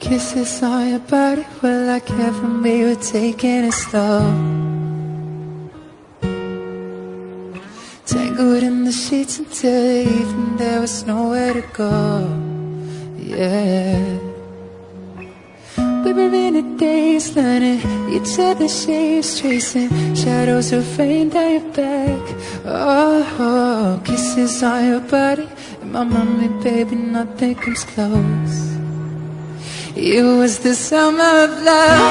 Kisses on your body were like heaven, we were taking it slow. Tangled in the sheets until the evening, there was nowhere to go. Yeah, we were in a daze, learning each other's shapes, tracing shadows of rain down your back. Oh, kisses on your body, and my mommy, baby, nothing comes close. It was the summer of love,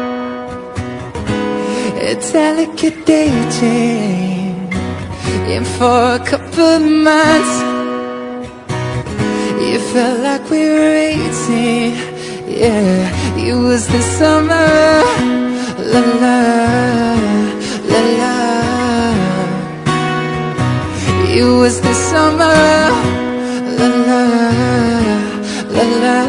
a delicate daydream. And for a couple of months, it felt like we were 18. Yeah, it was the summer, la la, la la. It was the summer, la la, la la.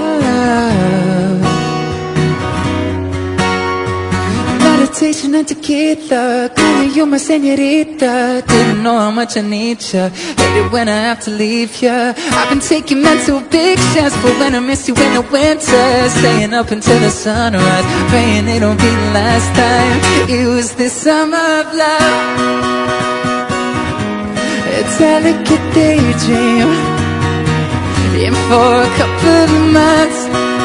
Meditation and tequila, calling you my señorita. Didn't know how much I need ya, hate it when I have to leave ya. I've been taking mental pictures for when I miss you in the winter, staying up until the sunrise, praying it don't be the last time. It was the summer of love, a delicate daydream. And for a couple of months,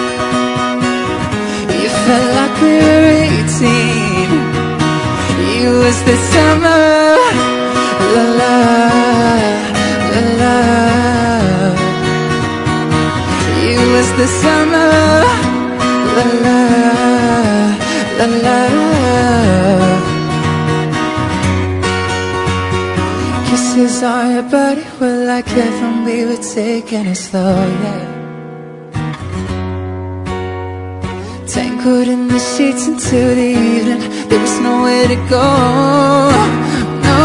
it felt like we were 18. It was the summer, la la, la la. It was the summer, la la, la la. Kisses on your body were like heaven, we were taking it slow, yeah. Tangled in the sheets until the evening, there was nowhere to go. No,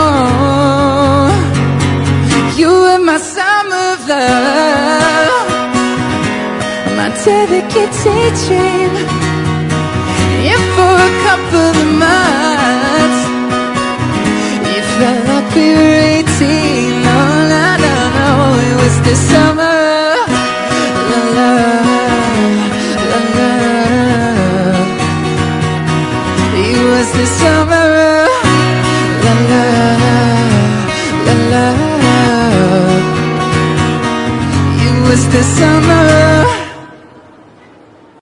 you were my summer of love, my delicate daydream. And for a couple of months, it felt like we were 18. No, no, no, no, it was the summer, la la, la la. It was the summer, la la, la la. It was the summer.